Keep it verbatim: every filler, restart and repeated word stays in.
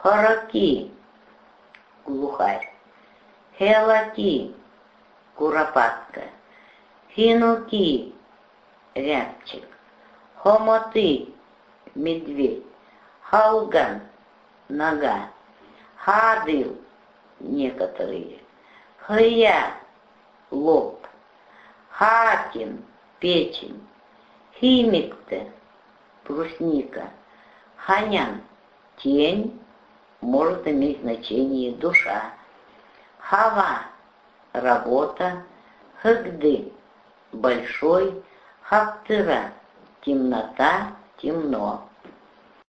Хораки — глухарь. Хелаки — куропатка. Хинуки — рябчик. Хомоты — медведь. Халган — нога. Хадыл — некоторые. Хыя — лоб. Хакин — печень. Химикте — брусника. Ханян — тень, может иметь значение душа. Хава — работа. Хэгды — большой. Хаптыра — темнота, темно.